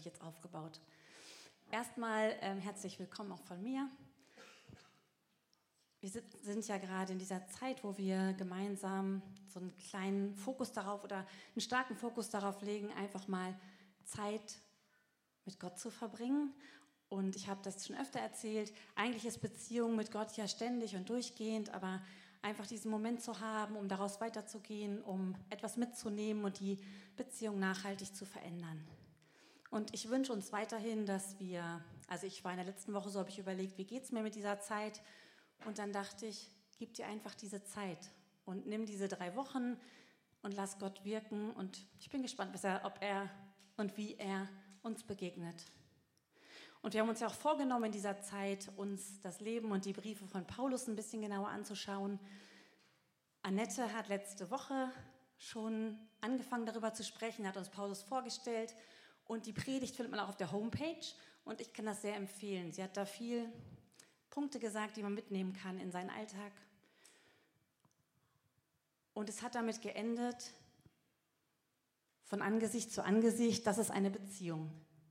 ich jetzt aufgebaut. Erstmal herzlich willkommen auch von mir. Wir sind ja gerade in dieser Zeit, wo wir gemeinsam so einen kleinen Fokus darauf oder einen starken Fokus darauf legen, einfach mal Zeit mit Gott zu verbringen. Und ich habe das schon öfter erzählt, eigentlich ist Beziehung mit Gott ja ständig und durchgehend, aber einfach diesen Moment zu haben, um daraus weiterzugehen, um etwas mitzunehmen und die Beziehung nachhaltig zu verändern. Und ich wünsche uns weiterhin, dass wir, also ich war in der letzten Woche so, habe ich überlegt, wie geht es mir mit dieser Zeit? Und dann dachte ich, gib dir einfach diese Zeit und nimm diese 3 Wochen und lass Gott wirken. Und ich bin gespannt, ob er und wie er uns begegnet. Und wir haben uns ja auch vorgenommen, in dieser Zeit uns das Leben und die Briefe von Paulus ein bisschen genauer anzuschauen. Annette hat letzte Woche schon angefangen, darüber zu sprechen, hat uns Paulus vorgestellt. Und die Predigt findet man auch auf der Homepage. Und ich kann das sehr empfehlen. Sie hat da viel Punkte gesagt, die man mitnehmen kann in seinen Alltag. Und es hat damit geendet, von Angesicht zu Angesicht, das ist eine Beziehung.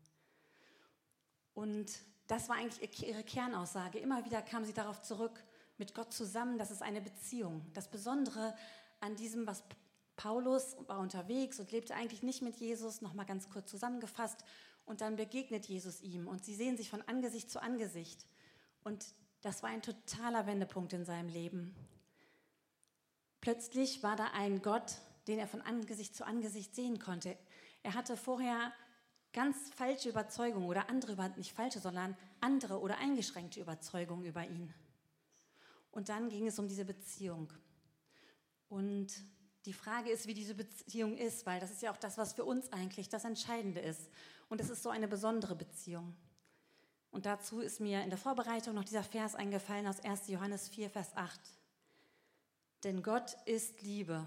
Und das war eigentlich ihre Kernaussage. Immer wieder kam sie darauf zurück, mit Gott zusammen, das ist eine Beziehung. Das Besondere an diesem, was Paulus war unterwegs und lebte eigentlich nicht mit Jesus, nochmal ganz kurz zusammengefasst, und dann begegnet Jesus ihm und sie sehen sich von Angesicht zu Angesicht. Und das war ein totaler Wendepunkt in seinem Leben. Plötzlich war da ein Gott, den er von Angesicht zu Angesicht sehen konnte. Er hatte vorher ganz falsche Überzeugungen oder nicht falsche, sondern andere oder eingeschränkte Überzeugungen über ihn. Und dann ging es um diese Beziehung. Und die Frage ist, wie diese Beziehung ist, weil das ist ja auch das, was für uns eigentlich das Entscheidende ist. Und es ist so eine besondere Beziehung. Und dazu ist mir in der Vorbereitung noch dieser Vers eingefallen aus 1. Johannes 4, Vers 8. Denn Gott ist Liebe.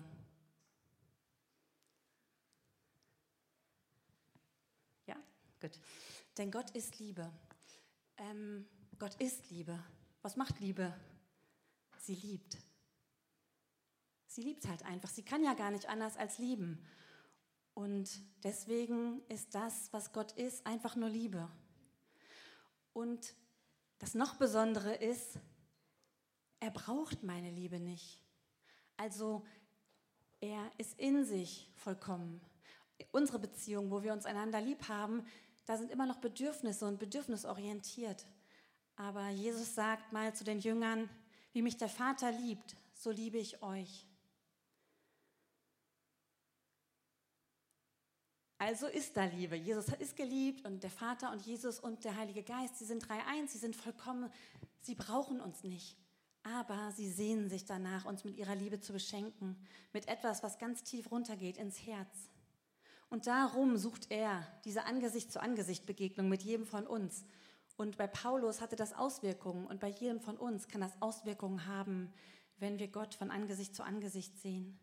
Ja, gut. Denn Gott ist Liebe. Gott ist Liebe. Was macht Liebe? Sie liebt. Sie liebt halt einfach. Sie kann ja gar nicht anders als lieben. Und deswegen ist das, was Gott ist, einfach nur Liebe. Und das noch Besondere ist, er braucht meine Liebe nicht. Also er ist in sich vollkommen. Unsere Beziehung, wo wir uns einander lieb haben, da sind immer noch Bedürfnisse und bedürfnisorientiert. Aber Jesus sagt mal zu den Jüngern, wie mich der Vater liebt, so liebe ich euch. Also ist da Liebe. Jesus ist geliebt und der Vater und Jesus und der Heilige Geist, sie sind dreieins, sie sind vollkommen, sie brauchen uns nicht. Aber sie sehnen sich danach, uns mit ihrer Liebe zu beschenken, mit etwas, was ganz tief runtergeht ins Herz. Und darum sucht er diese Angesicht-zu-Angesicht-Begegnung mit jedem von uns. Und bei Paulus hatte das Auswirkungen und bei jedem von uns kann das Auswirkungen haben, wenn wir Gott von Angesicht zu Angesicht sehen.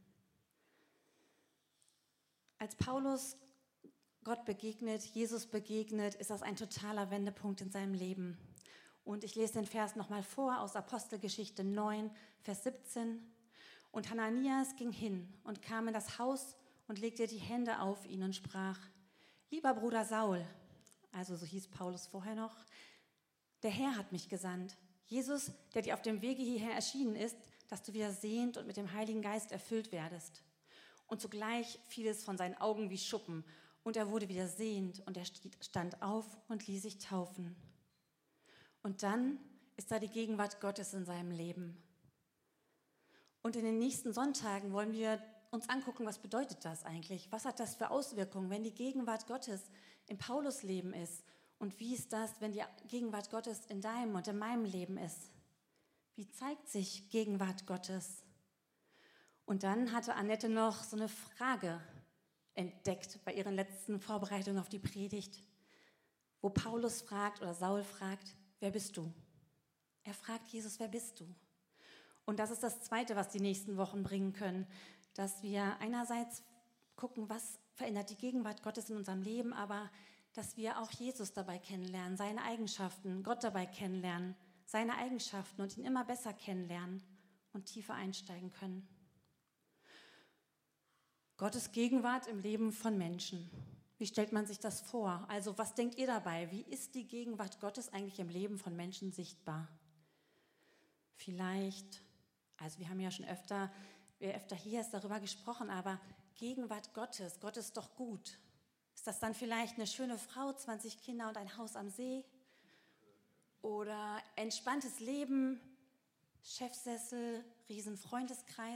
Als Paulus Gott begegnet, Jesus begegnet, ist das ein totaler Wendepunkt in seinem Leben. Und ich lese den Vers nochmal vor aus Apostelgeschichte 9, Vers 17. Und Hananias ging hin und kam in das Haus und legte die Hände auf ihn und sprach, lieber Bruder Saul, also so hieß Paulus vorher noch, der Herr hat mich gesandt. Jesus, der dir auf dem Wege hierher erschienen ist, dass du wieder sehend und mit dem Heiligen Geist erfüllt werdest. Und zugleich fiel es von seinen Augen wie Schuppen und er wurde wieder sehend und er stand auf und ließ sich taufen. Und dann ist da die Gegenwart Gottes in seinem Leben. Und in den nächsten Sonntagen wollen wir uns angucken, was bedeutet das eigentlich? Was hat das für Auswirkungen, wenn die Gegenwart Gottes in Paulus Leben ist? Und wie ist das, wenn die Gegenwart Gottes in deinem und in meinem Leben ist? Wie zeigt sich Gegenwart Gottes? Und dann hatte Annette noch so eine Frage entdeckt bei ihren letzten Vorbereitungen auf die Predigt, wo Paulus fragt oder Saul fragt, wer bist du? Er fragt Jesus, wer bist du? Und das ist das Zweite, was die nächsten Wochen bringen können, dass wir einerseits gucken, was verändert die Gegenwart Gottes in unserem Leben, aber dass wir auch Jesus dabei kennenlernen, seine Eigenschaften, Gott dabei kennenlernen, seine Eigenschaften und ihn immer besser kennenlernen und tiefer einsteigen können. Gottes Gegenwart im Leben von Menschen. Wie stellt man sich das vor? Also was denkt ihr dabei? Wie ist die Gegenwart Gottes eigentlich im Leben von Menschen sichtbar? Vielleicht, also wir haben ja schon wer öfter hier ist, darüber gesprochen, aber Gegenwart Gottes, Gott ist doch gut. Ist das dann vielleicht eine schöne Frau, 20 Kinder und ein Haus am See? Oder entspanntes Leben, Chefsessel, Riesenfreundeskreis?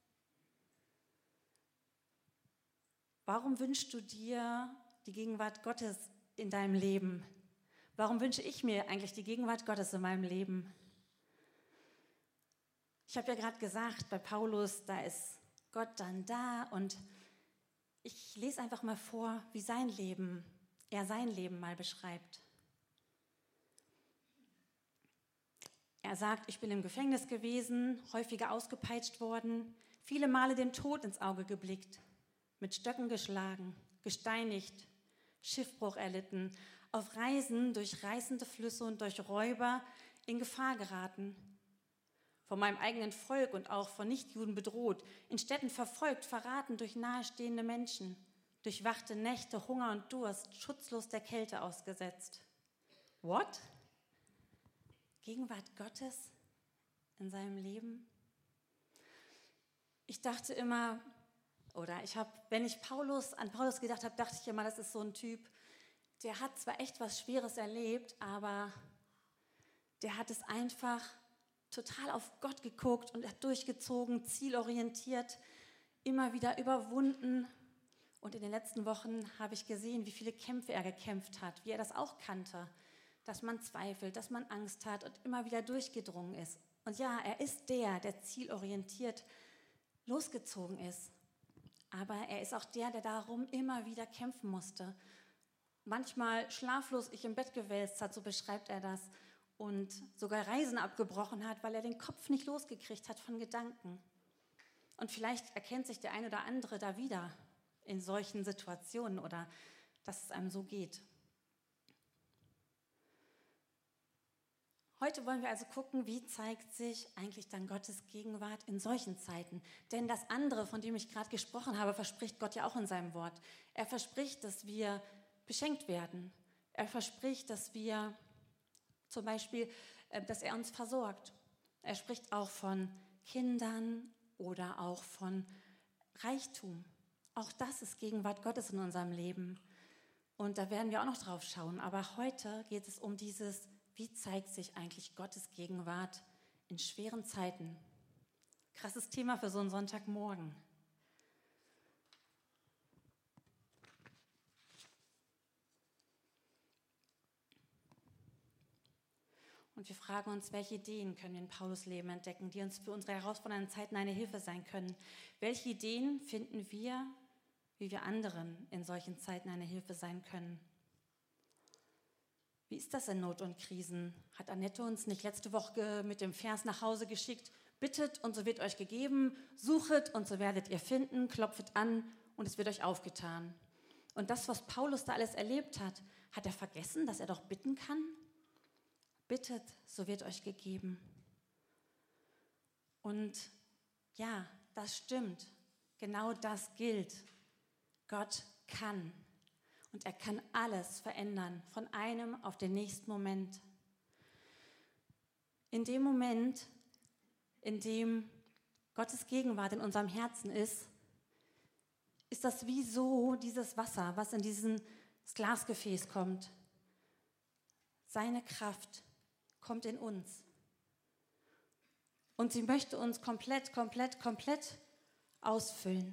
Warum wünschst du dir die Gegenwart Gottes in deinem Leben? Warum wünsche ich mir eigentlich die Gegenwart Gottes in meinem Leben? Ich habe ja gerade gesagt, bei Paulus, da ist Gott dann da und ich lese einfach mal vor, wie er sein Leben mal beschreibt. Er sagt, ich bin im Gefängnis gewesen, häufiger ausgepeitscht worden, viele Male dem Tod ins Auge geblickt, mit Stöcken geschlagen, gesteinigt, Schiffbruch erlitten, auf Reisen durch reißende Flüsse und durch Räuber in Gefahr geraten, von meinem eigenen Volk und auch von Nichtjuden bedroht, in Städten verfolgt, verraten durch nahestehende Menschen, durchwachte Nächte, Hunger und Durst, schutzlos der Kälte ausgesetzt. What? Gegenwart Gottes in seinem Leben? Ich dachte immer, wenn ich an Paulus gedacht habe, dachte ich immer, das ist so ein Typ, der hat zwar echt was Schweres erlebt, aber der hat es einfach total auf Gott geguckt und hat durchgezogen, zielorientiert, immer wieder überwunden. Und in den letzten Wochen habe ich gesehen, wie viele Kämpfe er gekämpft hat, wie er das auch kannte, dass man zweifelt, dass man Angst hat und immer wieder durchgedrungen ist. Und ja, er ist der zielorientiert losgezogen ist. Aber er ist auch der darum immer wieder kämpfen musste. Manchmal schlaflos sich im Bett gewälzt hat, so beschreibt er das. Und sogar Reisen abgebrochen hat, weil er den Kopf nicht losgekriegt hat von Gedanken. Und vielleicht erkennt sich der ein oder andere da wieder in solchen Situationen oder dass es einem so geht. Heute wollen wir also gucken, wie zeigt sich eigentlich dann Gottes Gegenwart in solchen Zeiten. Denn das andere, von dem ich gerade gesprochen habe, verspricht Gott ja auch in seinem Wort. Er verspricht, dass wir beschenkt werden. Er verspricht, dass wir zum Beispiel, dass er uns versorgt. Er spricht auch von Kindern oder auch von Reichtum. Auch das ist Gegenwart Gottes in unserem Leben. Und da werden wir auch noch drauf schauen. Aber heute geht es um wie zeigt sich eigentlich Gottes Gegenwart in schweren Zeiten? Krasses Thema für so einen Sonntagmorgen. Und wir fragen uns, welche Ideen können wir in Paulus Leben entdecken, die uns für unsere herausfordernden Zeiten eine Hilfe sein können? Welche Ideen finden wir, wie wir anderen in solchen Zeiten eine Hilfe sein können? Wie ist das in Not und Krisen? Hat Annette uns nicht letzte Woche mit dem Vers nach Hause geschickt? Bittet und so wird euch gegeben, suchet und so werdet ihr finden, klopfet an und es wird euch aufgetan. Und das, was Paulus da alles erlebt hat er vergessen, dass er doch bitten kann? Bittet, so wird euch gegeben. Und ja, das stimmt. Genau das gilt. Gott kann. Und er kann alles verändern, von einem auf den nächsten Moment. In dem Moment, in dem Gottes Gegenwart in unserem Herzen ist das wie so dieses Wasser, was in dieses Glasgefäß kommt. Seine Kraft kommt in uns. Und sie möchte uns komplett ausfüllen.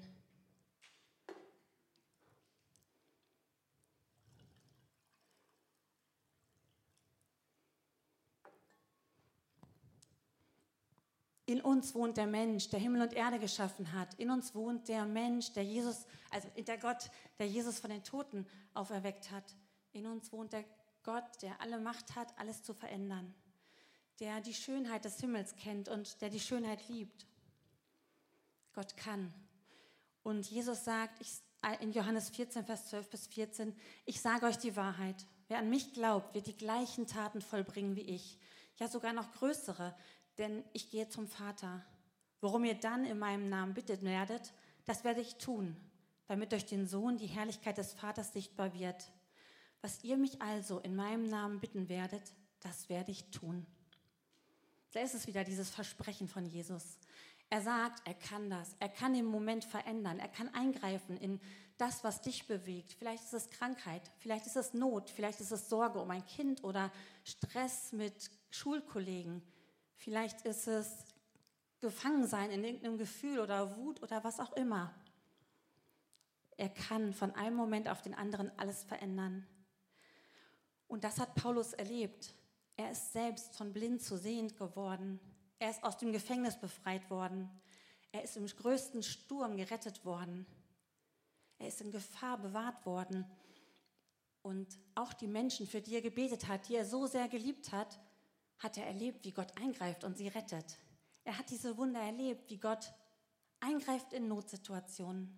In uns wohnt der Mensch, der Himmel und Erde geschaffen hat. In uns wohnt der Mensch, der Gott, der Jesus von den Toten auferweckt hat. In uns wohnt der Gott, der alle Macht hat, alles zu verändern. Der die Schönheit des Himmels kennt und der die Schönheit liebt. Gott kann. Und Jesus sagt in Johannes 14, Vers 12 bis 14, ich sage euch die Wahrheit. Wer an mich glaubt, wird die gleichen Taten vollbringen wie ich. Ja, sogar noch größere, denn ich gehe zum Vater. Worum ihr dann in meinem Namen bittet werdet, das werde ich tun, damit durch den Sohn die Herrlichkeit des Vaters sichtbar wird. Was ihr mich also in meinem Namen bitten werdet, das werde ich tun. Da ist es wieder, dieses Versprechen von Jesus. Er sagt, er kann das. Er kann den Moment verändern. Er kann eingreifen in das, was dich bewegt. Vielleicht ist es Krankheit, vielleicht ist es Not, vielleicht ist es Sorge um ein Kind oder Stress mit Schulkollegen. Vielleicht ist es Gefangensein in irgendeinem Gefühl oder Wut oder was auch immer. Er kann von einem Moment auf den anderen alles verändern. Und das hat Paulus erlebt. Er ist selbst von blind zu sehend geworden. Er ist aus dem Gefängnis befreit worden. Er ist im größten Sturm gerettet worden. Er ist in Gefahr bewahrt worden. Und auch die Menschen, für die er gebetet hat, die er so sehr geliebt hat, hat er erlebt, wie Gott eingreift und sie rettet. Er hat diese Wunder erlebt, wie Gott eingreift in Notsituationen.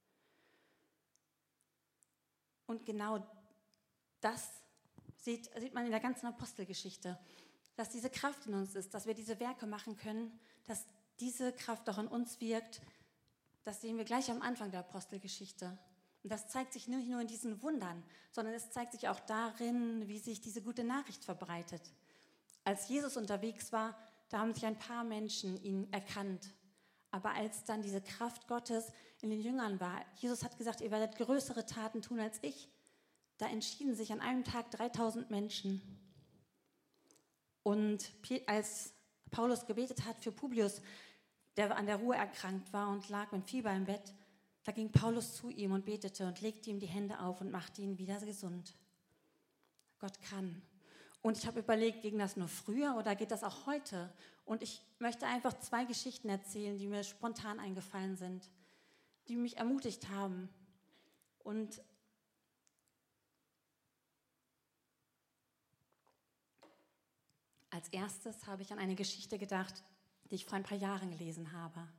Und genau das sieht man in der ganzen Apostelgeschichte, dass diese Kraft in uns ist, dass wir diese Werke machen können, dass diese Kraft auch in uns wirkt. Das sehen wir gleich am Anfang der Apostelgeschichte. Und das zeigt sich nicht nur in diesen Wundern, sondern es zeigt sich auch darin, wie sich diese gute Nachricht verbreitet. Als Jesus unterwegs war, da haben sich ein paar Menschen ihn erkannt. Aber als dann diese Kraft Gottes in den Jüngern war, Jesus hat gesagt, ihr werdet größere Taten tun als ich, da entschieden sich an einem Tag 3000 Menschen. Und als Paulus gebetet hat für Publius, der an der Ruhe erkrankt war und lag mit Fieber im Bett, da ging Paulus zu ihm und betete und legte ihm die Hände auf und machte ihn wieder gesund. Gott kann. Und ich habe überlegt, ging das nur früher oder geht das auch heute? Und ich möchte einfach 2 Geschichten erzählen, die mir spontan eingefallen sind, die mich ermutigt haben. Und als erstes habe ich an eine Geschichte gedacht, die ich vor ein paar Jahren gelesen habe.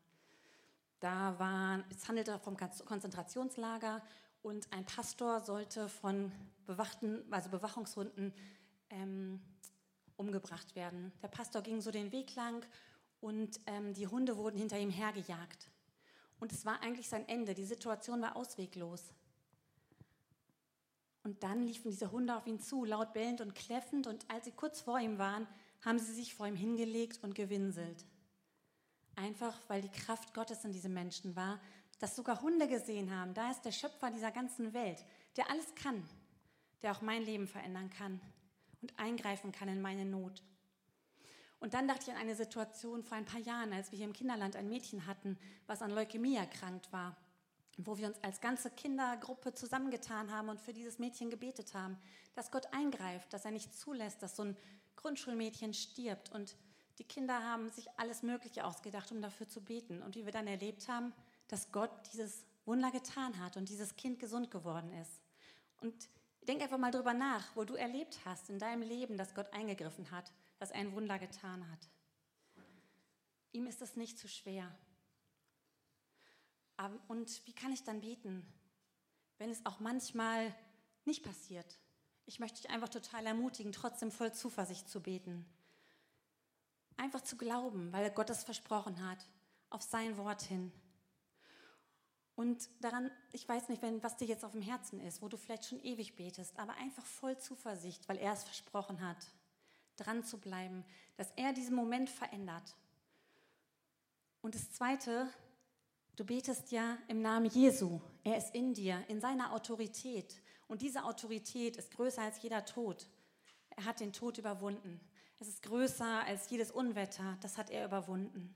Es handelte vom Konzentrationslager und ein Pastor sollte von Bewachungshunden umgebracht werden. Der Pastor ging so den Weg lang und die Hunde wurden hinter ihm hergejagt. Und es war eigentlich sein Ende. Die Situation war ausweglos. Und dann liefen diese Hunde auf ihn zu, laut bellend und kläffend. Und als sie kurz vor ihm waren, haben sie sich vor ihm hingelegt und gewinselt. Einfach, weil die Kraft Gottes in diesem Menschen war, dass sogar Hunde gesehen haben. Da ist der Schöpfer dieser ganzen Welt, der alles kann, der auch mein Leben verändern kann und eingreifen kann in meine Not. Und dann dachte ich an eine Situation vor ein paar Jahren, als wir hier im Kinderland ein Mädchen hatten, was an Leukämie erkrankt war, wo wir uns als ganze Kindergruppe zusammengetan haben und für dieses Mädchen gebetet haben, dass Gott eingreift, dass er nicht zulässt, dass so ein Grundschulmädchen stirbt. Und die Kinder haben sich alles Mögliche ausgedacht, um dafür zu beten. Und wie wir dann erlebt haben, dass Gott dieses Wunder getan hat und dieses Kind gesund geworden ist. Und denk einfach mal drüber nach, wo du erlebt hast in deinem Leben, dass Gott eingegriffen hat, dass er ein Wunder getan hat. Ihm ist es nicht zu schwer. Und wie kann ich dann beten, wenn es auch manchmal nicht passiert? Ich möchte dich einfach total ermutigen, trotzdem voll Zuversicht zu beten. Einfach zu glauben, weil Gott es versprochen hat, auf sein Wort hin. Und daran, ich weiß nicht, was dir jetzt auf dem Herzen ist, wo du vielleicht schon ewig betest, aber einfach voll Zuversicht, weil er es versprochen hat, dran zu bleiben, dass er diesen Moment verändert. Und das Zweite, du betest ja im Namen Jesu. Er ist in dir, in seiner Autorität. Und diese Autorität ist größer als jeder Tod. Er hat den Tod überwunden. Es ist größer als jedes Unwetter. Das hat er überwunden.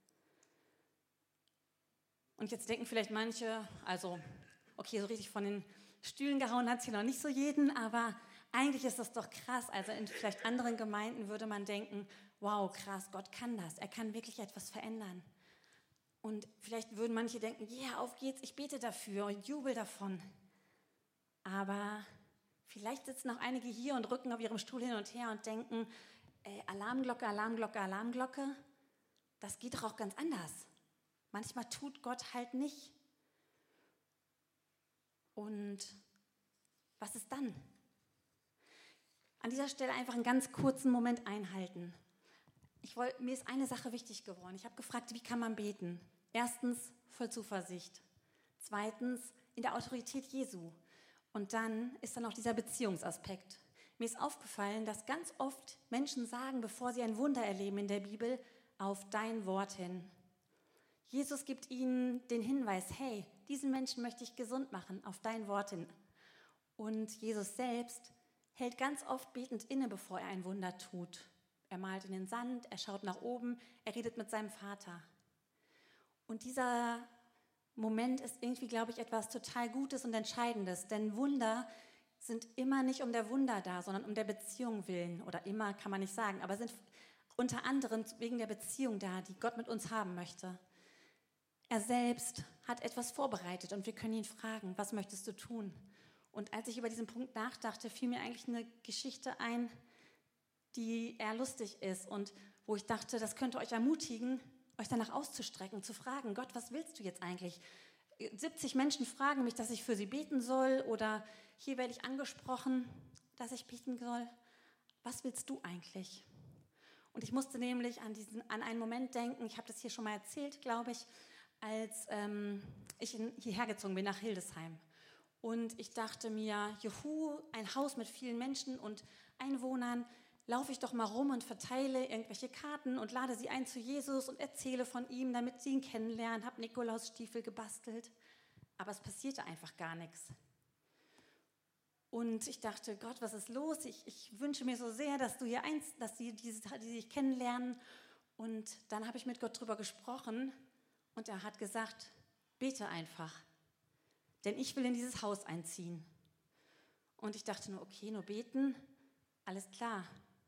Und jetzt denken vielleicht manche, also, okay, so richtig von den Stühlen gehauen hat es hier noch nicht so jeden, aber eigentlich ist das doch krass. Also in vielleicht anderen Gemeinden würde man denken, wow, krass, Gott kann das. Er kann wirklich etwas verändern. Und vielleicht würden manche denken, ja, auf geht's, ich bete dafür und jubel davon. Aber vielleicht sitzen noch einige hier und rücken auf ihrem Stuhl hin und her und denken, Alarmglocke, Alarmglocke, Alarmglocke, das geht doch auch ganz anders. Manchmal tut Gott halt nicht. Und was ist dann? An dieser Stelle einfach einen ganz kurzen Moment einhalten. Mir ist eine Sache wichtig geworden. Ich habe gefragt, wie kann man beten? Erstens, voll Zuversicht. Zweitens, in der Autorität Jesu. Und dann ist da noch dieser Beziehungsaspekt. Mir ist aufgefallen, dass ganz oft Menschen sagen, bevor sie ein Wunder erleben in der Bibel, auf dein Wort hin. Jesus gibt ihnen den Hinweis, hey, diesen Menschen möchte ich gesund machen, auf dein Wort hin. Und Jesus selbst hält ganz oft betend inne, bevor er ein Wunder tut. Er malt in den Sand, er schaut nach oben, er redet mit seinem Vater. Und dieser Moment ist irgendwie, glaube ich, etwas total Gutes und Entscheidendes, denn Wunder sind immer nicht um der Wunder da, sondern um der Beziehung willen. Oder immer kann man nicht sagen, aber sind unter anderem wegen der Beziehung da, die Gott mit uns haben möchte. Er selbst hat etwas vorbereitet und wir können ihn fragen, was möchtest du tun? Und als ich über diesen Punkt nachdachte, fiel mir eigentlich eine Geschichte ein, die eher lustig ist und wo ich dachte, das könnte euch ermutigen, euch danach auszustrecken, zu fragen, Gott, was willst du jetzt eigentlich? 70 Menschen fragen mich, dass ich für sie beten soll oder hier werde ich angesprochen, dass ich beten soll. Was willst du eigentlich? Und ich musste nämlich an einen Moment denken, ich habe das hier schon mal erzählt, glaube ich, als ich hierher gezogen bin nach Hildesheim. Und ich dachte mir, juhu, ein Haus mit vielen Menschen und Einwohnern, laufe ich doch mal rum und verteile irgendwelche Karten und lade sie ein zu Jesus und erzähle von ihm, damit sie ihn kennenlernen, habe Nikolausstiefel gebastelt. Aber es passierte einfach gar nichts. Und ich dachte, Gott, was ist los? Ich wünsche mir so sehr, dass du hier dass die sich kennenlernen. Und dann habe ich mit Gott drüber gesprochen und er hat gesagt, bete einfach, denn ich will in dieses Haus einziehen. Und ich dachte nur, okay, nur beten, alles klar.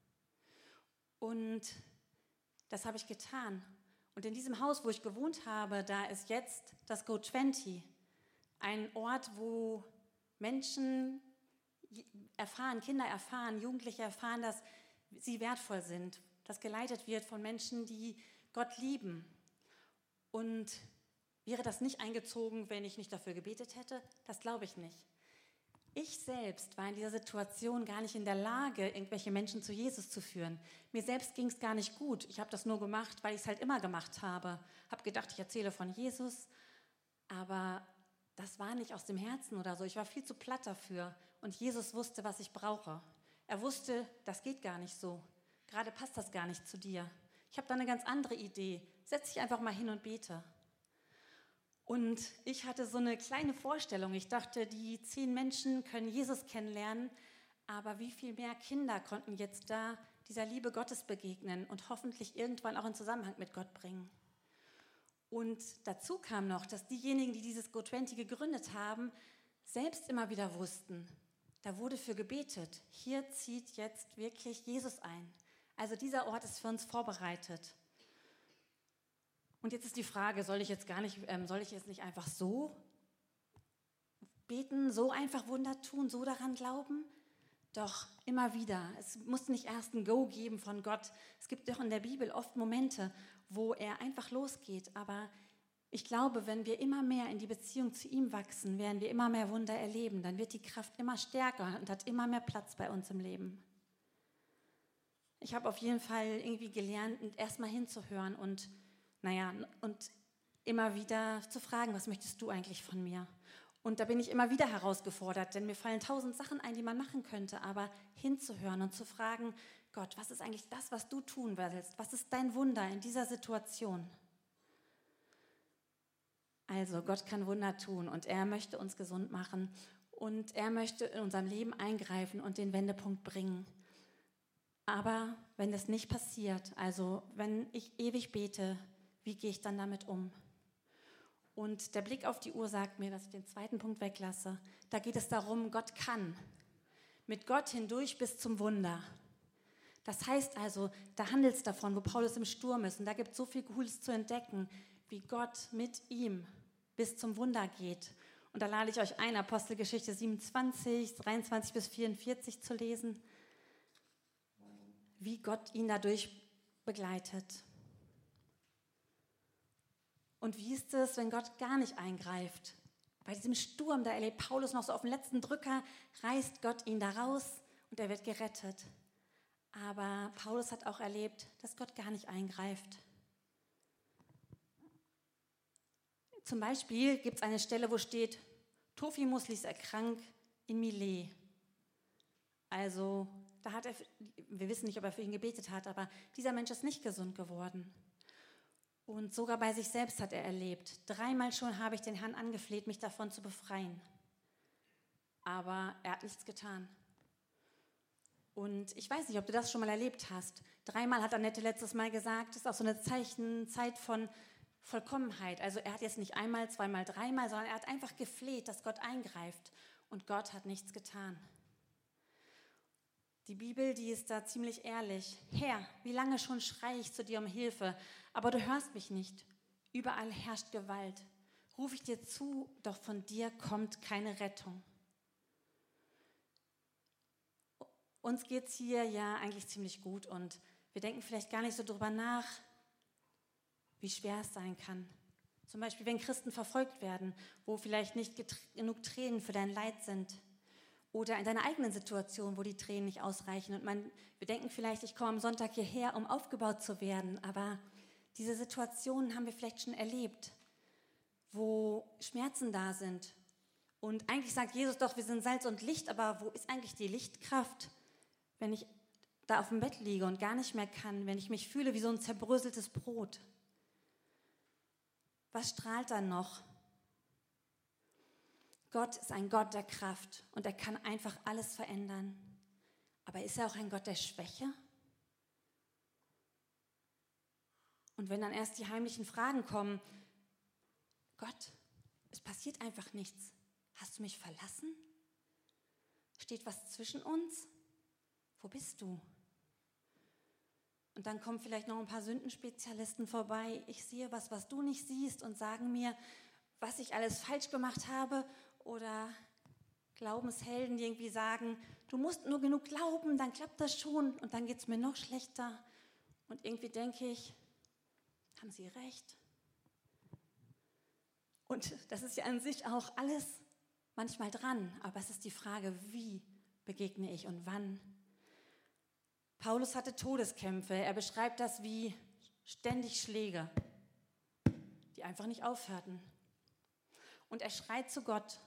Und das habe ich getan. Und in diesem Haus, wo ich gewohnt habe, da ist jetzt das Go20, ein Ort, wo Menschen erfahren, Kinder erfahren, Jugendliche erfahren, dass sie wertvoll sind, das geleitet wird von Menschen, die Gott lieben. Und wäre das nicht eingezogen, wenn ich nicht dafür gebetet hätte? Das glaube ich nicht. Ich selbst war in dieser Situation gar nicht in der Lage, irgendwelche Menschen zu Jesus zu führen. Mir selbst ging es gar nicht gut. Ich habe das nur gemacht, weil ich es halt immer gemacht habe. Habe gedacht, ich erzähle von Jesus, aber das war nicht aus dem Herzen oder so. Ich war viel zu platt dafür und Jesus wusste, was ich brauche. Er wusste, das geht gar nicht so. Gerade passt das gar nicht zu dir. Ich habe da eine ganz andere Idee. Setz dich einfach mal hin und bete. Und ich hatte so eine kleine Vorstellung. Ich dachte, die 10 Menschen können Jesus kennenlernen, aber wie viel mehr Kinder konnten jetzt da dieser Liebe Gottes begegnen und hoffentlich irgendwann auch in Zusammenhang mit Gott bringen. Und dazu kam noch, dass diejenigen, die dieses Go20 gegründet haben, selbst immer wieder wussten, da wurde für gebetet. Hier zieht jetzt wirklich Jesus ein. Also dieser Ort ist für uns vorbereitet. Und jetzt ist die Frage, soll ich jetzt nicht einfach so beten, so einfach Wunder tun, so daran glauben? Doch immer wieder. Es muss nicht erst ein Go geben von Gott. Es gibt doch in der Bibel oft Momente, wo er einfach losgeht. Aber ich glaube, wenn wir immer mehr in die Beziehung zu ihm wachsen, werden wir immer mehr Wunder erleben. Dann wird die Kraft immer stärker und hat immer mehr Platz bei uns im Leben. Ich habe auf jeden Fall irgendwie gelernt, erstmal hinzuhören und immer wieder zu fragen, was möchtest du eigentlich von mir? Und da bin ich immer wieder herausgefordert, denn mir fallen 1000 Sachen ein, die man machen könnte, aber hinzuhören und zu fragen, Gott, was ist eigentlich das, was du tun willst? Was ist dein Wunder in dieser Situation? Also Gott kann Wunder tun und er möchte uns gesund machen und er möchte in unserem Leben eingreifen und den Wendepunkt bringen. Aber wenn das nicht passiert, also wenn ich ewig bete, wie gehe ich dann damit um? Und der Blick auf die Uhr sagt mir, dass ich den zweiten Punkt weglasse. Da geht es darum, Gott kann. Mit Gott hindurch bis zum Wunder. Das heißt also, da handelt es davon, wo Paulus im Sturm ist. Und da gibt es so viel Cooles zu entdecken, wie Gott mit ihm bis zum Wunder geht. Und da lade ich euch ein, Apostelgeschichte 27, 23 bis 44 zu lesen, wie Gott ihn dadurch begleitet. Und wie ist es, wenn Gott gar nicht eingreift? Bei diesem Sturm, da erlebt Paulus noch so auf den letzten Drücker, reißt Gott ihn da raus und er wird gerettet. Aber Paulus hat auch erlebt, dass Gott gar nicht eingreift. Zum Beispiel gibt es eine Stelle, wo steht, Trophimus ließ er krank in Milet. Also, da hat er, wir wissen nicht, ob er für ihn gebetet hat, aber dieser Mensch ist nicht gesund geworden. Und sogar bei sich selbst hat er erlebt: 3-mal schon habe ich den Herrn angefleht, mich davon zu befreien. Aber er hat nichts getan. Und ich weiß nicht, ob du das schon mal erlebt hast. 3-mal hat Annette letztes Mal gesagt, das ist auch so eine Zeit von Vollkommenheit. Also er hat jetzt nicht 1-mal, 2-mal, 3-mal, sondern er hat einfach gefleht, dass Gott eingreift. Und Gott hat nichts getan. Die Bibel, die ist da ziemlich ehrlich. Herr, wie lange schon schreie ich zu dir um Hilfe, aber du hörst mich nicht. Überall herrscht Gewalt. Ruf ich dir zu, doch von dir kommt keine Rettung. Uns geht es hier ja eigentlich ziemlich gut und wir denken vielleicht gar nicht so drüber nach, wie schwer es sein kann. Zum Beispiel, wenn Christen verfolgt werden, wo vielleicht nicht genug Tränen für dein Leid sind. Oder in deiner eigenen Situation, wo die Tränen nicht ausreichen. Und wir denken vielleicht, ich komme am Sonntag hierher, um aufgebaut zu werden. Aber diese Situationen haben wir vielleicht schon erlebt, wo Schmerzen da sind. Und eigentlich sagt Jesus doch, wir sind Salz und Licht, aber wo ist eigentlich die Lichtkraft, wenn ich da auf dem Bett liege und gar nicht mehr kann, wenn ich mich fühle wie so ein zerbröseltes Brot? Was strahlt dann noch? Gott ist ein Gott der Kraft und er kann einfach alles verändern. Aber ist er auch ein Gott der Schwäche? Und wenn dann erst die heimlichen Fragen kommen: Gott, es passiert einfach nichts. Hast du mich verlassen? Steht was zwischen uns? Wo bist du? Und dann kommen vielleicht noch ein paar Sündenspezialisten vorbei. Ich sehe was du nicht siehst, und sagen mir, was ich alles falsch gemacht habe. Oder Glaubenshelden, die irgendwie sagen, du musst nur genug glauben, dann klappt das schon. Und dann geht es mir noch schlechter. Und irgendwie denke ich, haben sie recht? Und das ist ja an sich auch alles manchmal dran. Aber es ist die Frage, wie begegne ich und wann? Paulus hatte Todeskämpfe. Er beschreibt das wie ständig Schläge, die einfach nicht aufhörten. Und er schreit zu Gott.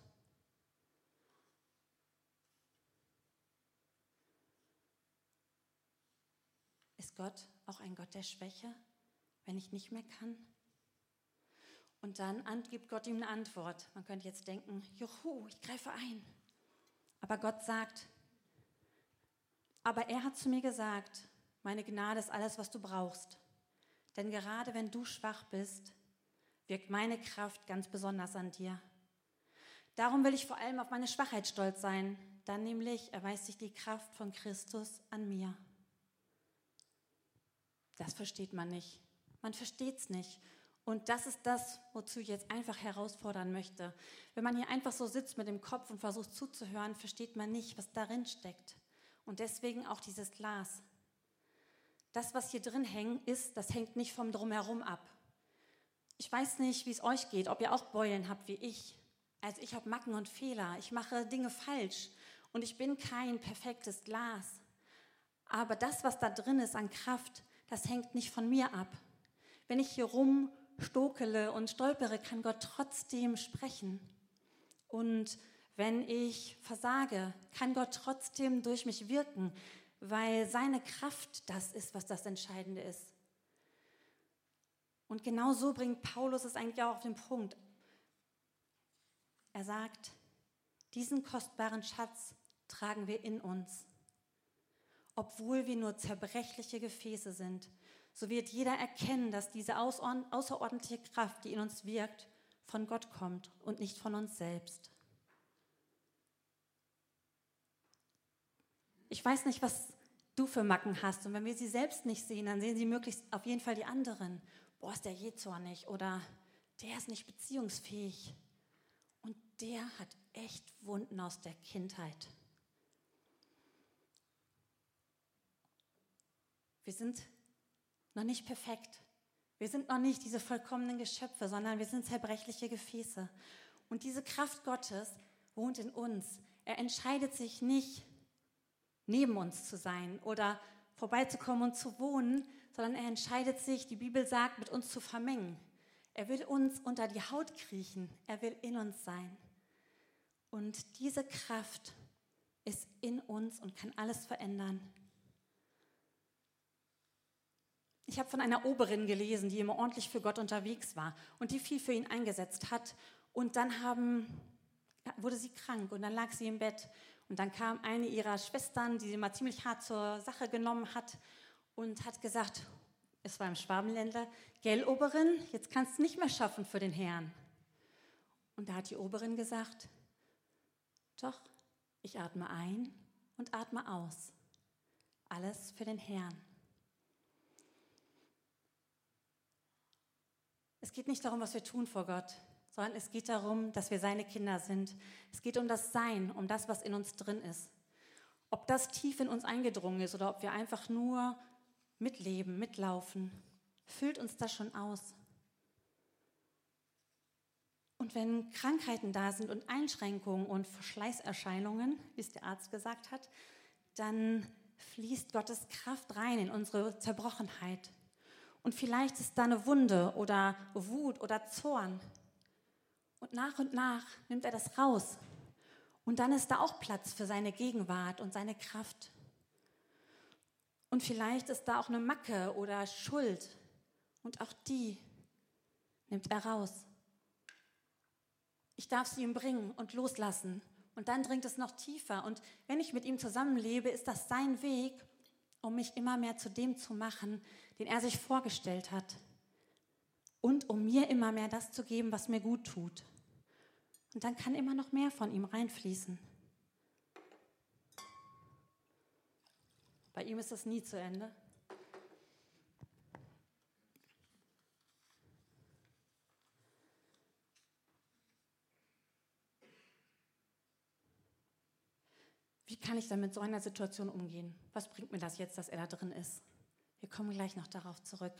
Ist Gott auch ein Gott der Schwäche, wenn ich nicht mehr kann? Und dann gibt Gott ihm eine Antwort. Man könnte jetzt denken, juhu, ich greife ein. Aber Gott sagt, aber er hat zu mir gesagt, meine Gnade ist alles, was du brauchst. Denn gerade wenn du schwach bist, wirkt meine Kraft ganz besonders an dir. Darum will ich vor allem auf meine Schwachheit stolz sein. Dann nämlich erweist sich die Kraft von Christus an mir. Das versteht man nicht. Man versteht es nicht. Und das ist das, wozu ich jetzt einfach herausfordern möchte. Wenn man hier einfach so sitzt mit dem Kopf und versucht zuzuhören, versteht man nicht, was darin steckt. Und deswegen auch dieses Glas. Das, was hier drin hängt, das hängt nicht vom Drumherum ab. Ich weiß nicht, wie es euch geht, ob ihr auch Beulen habt wie ich. Also ich habe Macken und Fehler. Ich mache Dinge falsch. Und ich bin kein perfektes Glas. Aber das, was da drin ist an Kraft, das hängt nicht von mir ab. Wenn ich hier rumstokele und stolpere, kann Gott trotzdem sprechen. Und wenn ich versage, kann Gott trotzdem durch mich wirken, weil seine Kraft das ist, was das Entscheidende ist. Und genau so bringt Paulus es eigentlich auch auf den Punkt. Er sagt, diesen kostbaren Schatz tragen wir in uns. Obwohl wir nur zerbrechliche Gefäße sind, so wird jeder erkennen, dass diese außerordentliche Kraft, die in uns wirkt, von Gott kommt und nicht von uns selbst. Ich weiß nicht, was du für Macken hast, und wenn wir sie selbst nicht sehen, dann sehen sie möglichst auf jeden Fall die anderen. Boah, ist der jähzornig, oder der ist nicht beziehungsfähig und der hat echt Wunden aus der Kindheit. Wir sind noch nicht perfekt. Wir sind noch nicht diese vollkommenen Geschöpfe, sondern wir sind zerbrechliche Gefäße. Und diese Kraft Gottes wohnt in uns. Er entscheidet sich nicht, neben uns zu sein oder vorbeizukommen und zu wohnen, sondern er entscheidet sich, die Bibel sagt, mit uns zu vermengen. Er will uns unter die Haut kriechen. Er will in uns sein. Und diese Kraft ist in uns und kann alles verändern. Ich habe von einer Oberin gelesen, die immer ordentlich für Gott unterwegs war und die viel für ihn eingesetzt hat. Und dann wurde sie krank und dann lag sie im Bett. Und dann kam eine ihrer Schwestern, die sie mal ziemlich hart zur Sache genommen hat und hat gesagt, es war im Schwabenländler, gell, Oberin, jetzt kannst du nicht mehr schaffen für den Herrn. Und da hat die Oberin gesagt, doch, ich atme ein und atme aus. Alles für den Herrn. Es geht nicht darum, was wir tun vor Gott, sondern es geht darum, dass wir seine Kinder sind. Es geht um das Sein, um das, was in uns drin ist. Ob das tief in uns eingedrungen ist oder ob wir einfach nur mitleben, mitlaufen, füllt uns das schon aus. Und wenn Krankheiten da sind und Einschränkungen und Verschleißerscheinungen, wie es der Arzt gesagt hat, dann fließt Gottes Kraft rein in unsere Zerbrochenheit. Und vielleicht ist da eine Wunde oder Wut oder Zorn. Und nach nimmt er das raus. Und dann ist da auch Platz für seine Gegenwart und seine Kraft. Und vielleicht ist da auch eine Macke oder Schuld. Und auch die nimmt er raus. Ich darf sie ihm bringen und loslassen. Und dann dringt es noch tiefer. Und wenn ich mit ihm zusammenlebe, ist das sein Weg, um mich immer mehr zu dem zu machen, den er sich vorgestellt hat. Und um mir immer mehr das zu geben, was mir gut tut. Und dann kann immer noch mehr von ihm reinfließen. Bei ihm ist das nie zu Ende. Wie kann ich dann mit so einer Situation umgehen? Was bringt mir das jetzt, dass er da drin ist? Wir kommen gleich noch darauf zurück.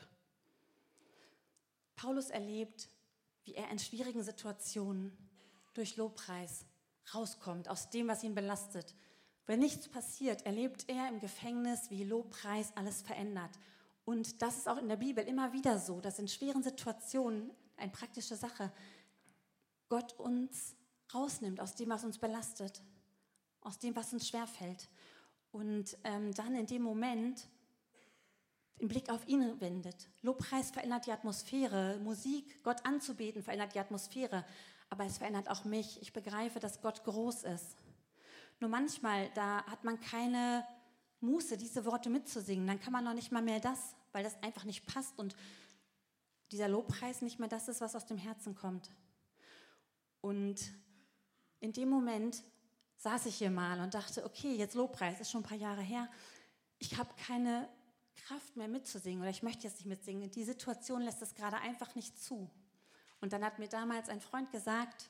Paulus erlebt, wie er in schwierigen Situationen durch Lobpreis rauskommt, aus dem, was ihn belastet. Wenn nichts passiert, erlebt er im Gefängnis, wie Lobpreis alles verändert. Und das ist auch in der Bibel immer wieder so, dass in schweren Situationen, eine praktische Sache, Gott uns rausnimmt aus dem, was uns belastet, aus dem, was uns schwerfällt. Und dann in dem Moment den Blick auf ihn wendet. Lobpreis verändert die Atmosphäre, Musik, Gott anzubeten, verändert die Atmosphäre. Aber es verändert auch mich. Ich begreife, dass Gott groß ist. Nur manchmal, da hat man keine Muße, diese Worte mitzusingen. Dann kann man noch nicht mal mehr das, weil das einfach nicht passt und dieser Lobpreis nicht mehr das ist, was aus dem Herzen kommt. Und in dem Moment saß ich hier mal und dachte, okay, jetzt Lobpreis, ist schon ein paar Jahre her. Ich habe keine Kraft mehr mitzusingen oder ich möchte jetzt nicht mitsingen. Die Situation lässt es gerade einfach nicht zu. Und dann hat mir damals ein Freund gesagt,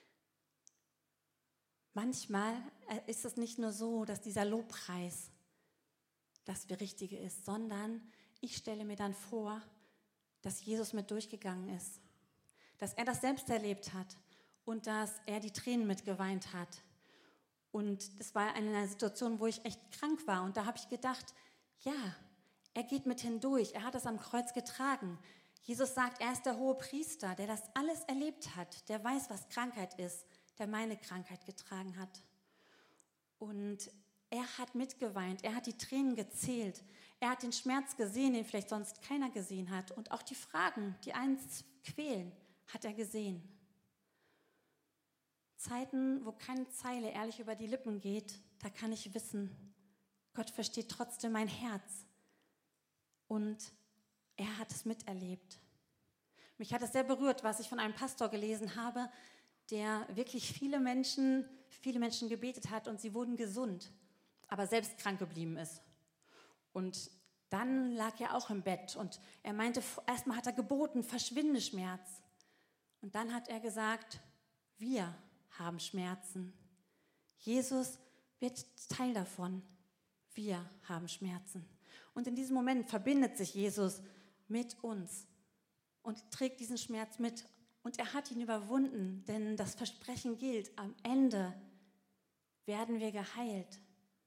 manchmal ist es nicht nur so, dass dieser Lobpreis das Richtige ist, sondern ich stelle mir dann vor, dass Jesus mit durchgegangen ist, dass er das selbst erlebt hat und dass er die Tränen mitgeweint hat. Und das war eine Situation, wo ich echt krank war. Und da habe ich gedacht, ja, er geht mit hindurch. Er hat das am Kreuz getragen. Jesus sagt, er ist der hohe Priester, der das alles erlebt hat. Der weiß, was Krankheit ist, der meine Krankheit getragen hat. Und er hat mitgeweint. Er hat die Tränen gezählt. Er hat den Schmerz gesehen, den vielleicht sonst keiner gesehen hat. Und auch die Fragen, die einen quälen, hat er gesehen. Zeiten, wo keine Zeile ehrlich über die Lippen geht, da kann ich wissen, Gott versteht trotzdem mein Herz. Und er hat es miterlebt. Mich hat es sehr berührt, was ich von einem Pastor gelesen habe, der wirklich viele Menschen gebetet hat und sie wurden gesund, aber selbst krank geblieben ist. Und dann lag er auch im Bett und er meinte, erstmal hat er geboten, verschwinde Schmerz. Und dann hat er gesagt, wir haben Schmerzen. Jesus wird Teil davon. Wir haben Schmerzen. Und in diesem Moment verbindet sich Jesus mit uns und trägt diesen Schmerz mit. Und er hat ihn überwunden, denn das Versprechen gilt, am Ende werden wir geheilt.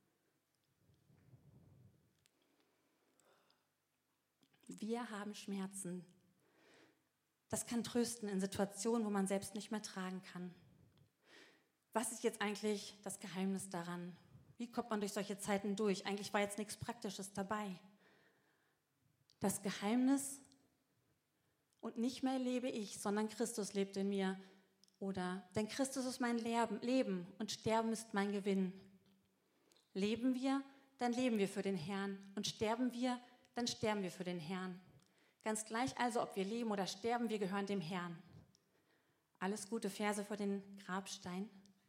Wir haben Schmerzen. Das kann trösten in Situationen, wo man selbst nicht mehr tragen kann. Was ist jetzt eigentlich das Geheimnis daran? Wie kommt man durch solche Zeiten durch? Eigentlich war jetzt nichts Praktisches dabei. Das Geheimnis: und nicht mehr lebe ich, sondern Christus lebt in mir. Oder, denn Christus ist mein Leben und Sterben ist mein Gewinn. Leben wir, dann leben wir für den Herrn. Und sterben wir, dann sterben wir für den Herrn. Ganz gleich also, ob wir leben oder sterben, wir gehören dem Herrn. Alles gute Verse für den Grabstein.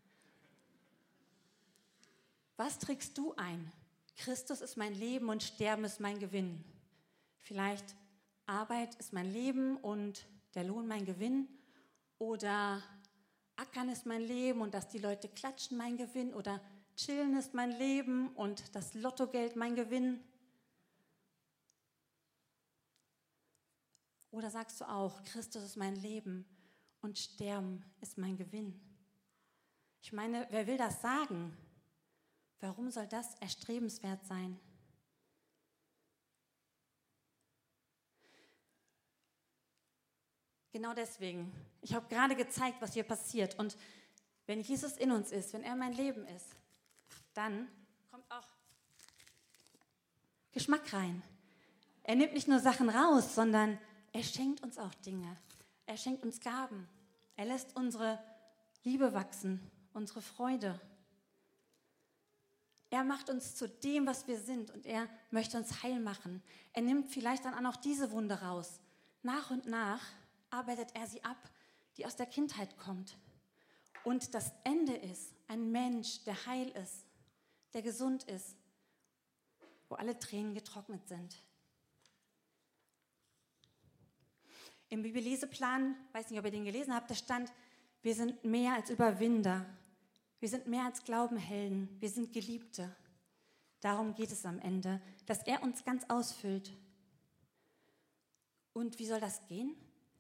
Was trägst du ein? Christus ist mein Leben und Sterben ist mein Gewinn. Vielleicht Arbeit ist mein Leben und der Lohn mein Gewinn. Oder Ackern ist mein Leben und dass die Leute klatschen mein Gewinn. Oder Chillen ist mein Leben und das Lottogeld mein Gewinn. Oder sagst du auch, Christus ist mein Leben und Sterben ist mein Gewinn? Ich meine, wer will das sagen? Warum soll das erstrebenswert sein? Genau deswegen. Ich habe gerade gezeigt, was hier passiert. Und wenn Jesus in uns ist, wenn er mein Leben ist, dann kommt auch Geschmack rein. Er nimmt nicht nur Sachen raus, sondern er schenkt uns auch Dinge. Er schenkt uns Gaben. Er lässt unsere Liebe wachsen, unsere Freude. Er macht uns zu dem, was wir sind, und er möchte uns heil machen. Er nimmt vielleicht dann auch noch diese Wunde raus. Nach und nach arbeitet er sie ab, die aus der Kindheit kommt. Und das Ende ist ein Mensch, der heil ist, der gesund ist, wo alle Tränen getrocknet sind. Im Bibelleseplan, weiß nicht, ob ihr den gelesen habt, da stand, wir sind mehr als Überwinder. Wir sind mehr als Glaubenhelden. Wir sind Geliebte. Darum geht es am Ende, dass er uns ganz ausfüllt. Und wie soll das gehen?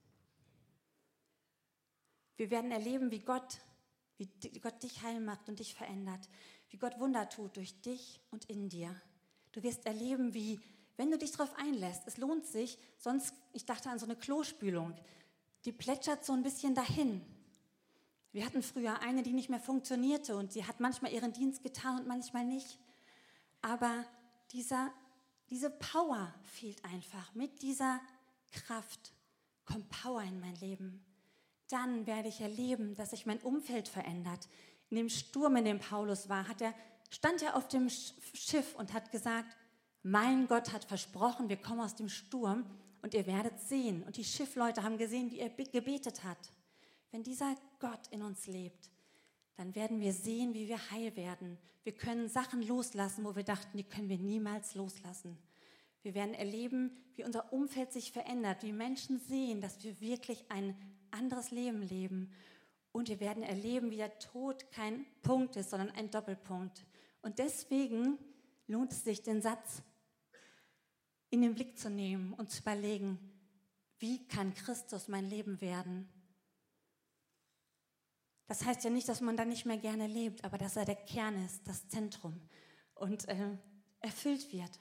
Wir werden erleben, wie Gott dich heil macht und dich verändert. Wie Gott Wunder tut durch dich und in dir. Du wirst erleben, wie, wenn du dich darauf einlässt, es lohnt sich, sonst, ich dachte an so eine Klospülung, die plätschert so ein bisschen dahin. Wir hatten früher eine, die nicht mehr funktionierte und die hat manchmal ihren Dienst getan und manchmal nicht. Aber diese Power fehlt einfach. Mit dieser Kraft kommt Power in mein Leben. Dann werde ich erleben, dass sich mein Umfeld verändert. In dem Sturm, in dem Paulus war, stand er auf dem Schiff und hat gesagt, mein Gott hat versprochen, wir kommen aus dem Sturm und ihr werdet sehen. Und die Schiffleute haben gesehen, wie er gebetet hat. Wenn dieser Gott in uns lebt, dann werden wir sehen, wie wir heil werden. Wir können Sachen loslassen, wo wir dachten, die können wir niemals loslassen. Wir werden erleben, wie unser Umfeld sich verändert, wie Menschen sehen, dass wir wirklich ein anderes Leben leben. Und wir werden erleben, wie der Tod kein Punkt ist, sondern ein Doppelpunkt. Und deswegen lohnt es sich, den Satz in den Blick zu nehmen und zu überlegen, wie kann Christus mein Leben werden? Das heißt ja nicht, dass man dann nicht mehr gerne lebt, aber dass er der Kern ist, das Zentrum und erfüllt wird.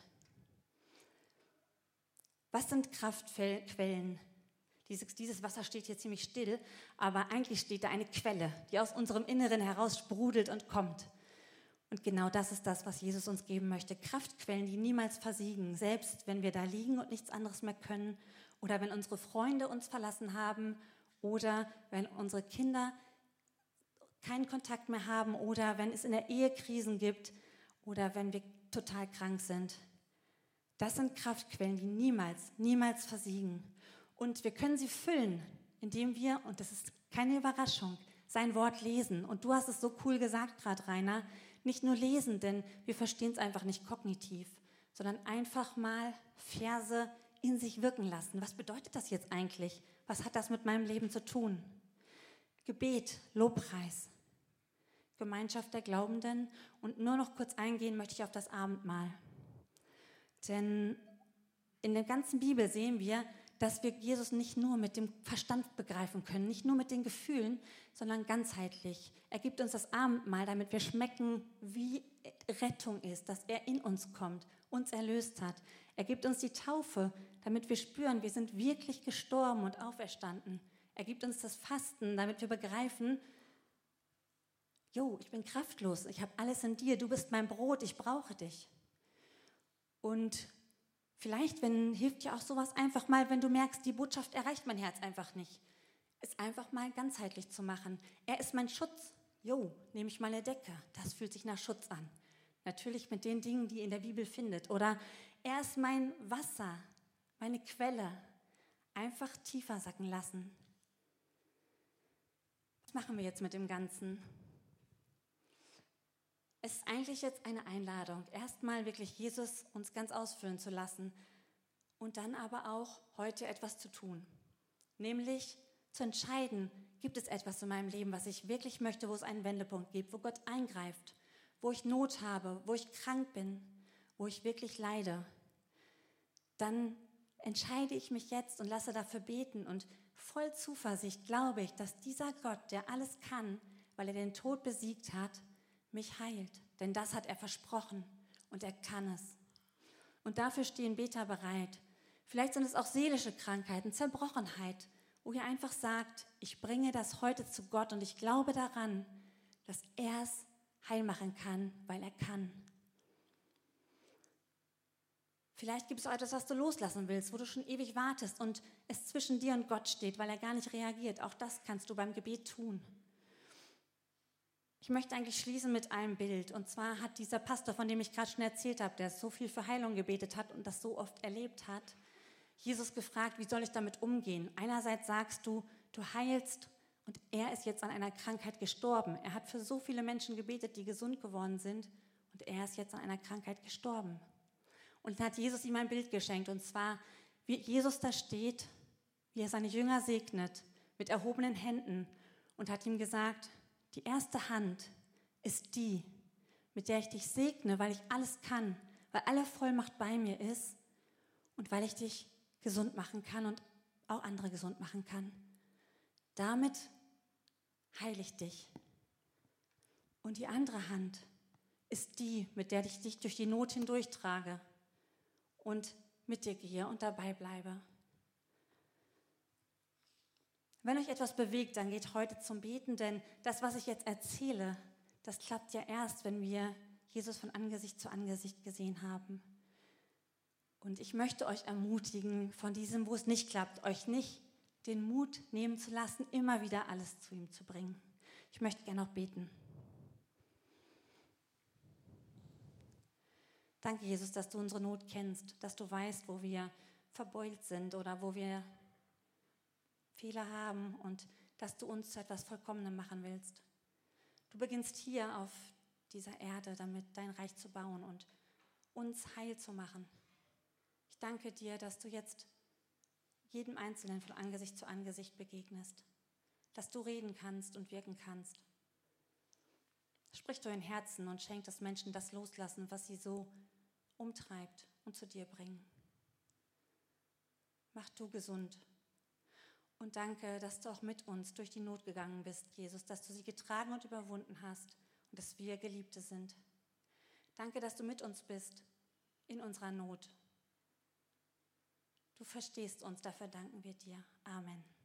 Was sind Kraftquellen? Dieses Wasser steht hier ziemlich still, aber eigentlich steht da eine Quelle, die aus unserem Inneren heraus sprudelt und kommt. Und genau das ist das, was Jesus uns geben möchte. Kraftquellen, die niemals versiegen, selbst wenn wir da liegen und nichts anderes mehr können oder wenn unsere Freunde uns verlassen haben oder wenn unsere Kinder keinen Kontakt mehr haben oder wenn es in der Ehe Krisen gibt oder wenn wir total krank sind. Das sind Kraftquellen, die niemals versiegen. Und wir können sie füllen, indem wir, und das ist keine Überraschung, sein Wort lesen. Und du hast es so cool gesagt gerade, Rainer, nicht nur lesen, denn wir verstehen es einfach nicht kognitiv, sondern einfach mal Verse in sich wirken lassen. Was bedeutet das jetzt eigentlich? Was hat das mit meinem Leben zu tun? Gebet, Lobpreis, Gemeinschaft der Glaubenden und nur noch kurz eingehen möchte ich auf das Abendmahl. Denn in der ganzen Bibel sehen wir, dass wir Jesus nicht nur mit dem Verstand begreifen können, nicht nur mit den Gefühlen, sondern ganzheitlich. Er gibt uns das Abendmahl, damit wir schmecken, wie Rettung ist, dass er in uns kommt, uns erlöst hat. Er gibt uns die Taufe, damit wir spüren, wir sind wirklich gestorben und auferstanden. Er gibt uns das Fasten, damit wir begreifen, Jo, ich bin kraftlos, ich habe alles in dir, du bist mein Brot, ich brauche dich. Und vielleicht hilft dir auch sowas einfach mal, wenn du merkst, die Botschaft erreicht mein Herz einfach nicht. Es einfach mal ganzheitlich zu machen. Er ist mein Schutz. Jo, nehme ich mal eine Decke. Das fühlt sich nach Schutz an. Natürlich mit den Dingen, die ihr in der Bibel findet. Oder er ist mein Wasser, meine Quelle. Einfach tiefer sacken lassen. Was machen wir jetzt mit dem Ganzen? Es ist eigentlich jetzt eine Einladung, erstmal wirklich Jesus uns ganz ausfüllen zu lassen und dann aber auch heute etwas zu tun. Nämlich zu entscheiden, gibt es etwas in meinem Leben, was ich wirklich möchte, wo es einen Wendepunkt gibt, wo Gott eingreift, wo ich Not habe, wo ich krank bin, wo ich wirklich leide. Dann entscheide ich mich jetzt und lasse dafür beten und voll Zuversicht glaube ich, dass dieser Gott, der alles kann, weil er den Tod besiegt hat, mich heilt. Denn das hat er versprochen und er kann es. Und dafür stehen Beter bereit. Vielleicht sind es auch seelische Krankheiten, Zerbrochenheit, wo ihr einfach sagt, ich bringe das heute zu Gott und ich glaube daran, dass er es heil machen kann, weil er kann. Vielleicht gibt es auch etwas, was du loslassen willst, wo du schon ewig wartest und es zwischen dir und Gott steht, weil er gar nicht reagiert. Auch das kannst du beim Gebet tun. Ich möchte eigentlich schließen mit einem Bild. Und zwar hat dieser Pastor, von dem ich gerade schon erzählt habe, der so viel für Heilung gebetet hat und das so oft erlebt hat, Jesus gefragt, wie soll ich damit umgehen? Einerseits sagst du, du heilst und er ist jetzt an einer Krankheit gestorben. Er hat für so viele Menschen gebetet, die gesund geworden sind und er ist jetzt an einer Krankheit gestorben. Und dann hat Jesus ihm ein Bild geschenkt und zwar, wie Jesus da steht, wie er seine Jünger segnet mit erhobenen Händen und hat ihm gesagt, die erste Hand ist die, mit der ich dich segne, weil ich alles kann, weil alle Vollmacht bei mir ist und weil ich dich gesund machen kann und auch andere gesund machen kann. Damit heile ich dich. Und die andere Hand ist die, mit der ich dich durch die Not hindurchtrage und mit dir gehe und dabei bleibe. Wenn euch etwas bewegt, dann geht heute zum Beten, denn das, was ich jetzt erzähle, das klappt ja erst, wenn wir Jesus von Angesicht zu Angesicht gesehen haben. Und ich möchte euch ermutigen, von diesem, wo es nicht klappt, euch nicht den Mut nehmen zu lassen, immer wieder alles zu ihm zu bringen. Ich möchte gerne noch beten. Danke, Jesus, dass du unsere Not kennst, dass du weißt, wo wir verbeult sind oder wo wir Fehler haben und dass du uns zu etwas Vollkommenem machen willst. Du beginnst hier auf dieser Erde, damit dein Reich zu bauen und uns heil zu machen. Ich danke dir, dass du jetzt jedem Einzelnen von Angesicht zu Angesicht begegnest, dass du reden kannst und wirken kannst. Sprich durch dein Herzen und schenk, dass Menschen das loslassen, was sie so umtreibt und zu dir bringen. Mach du gesund. Und danke, dass du auch mit uns durch die Not gegangen bist, Jesus, dass du sie getragen und überwunden hast und dass wir Geliebte sind. Danke, dass du mit uns bist in unserer Not. Du verstehst uns, dafür danken wir dir. Amen.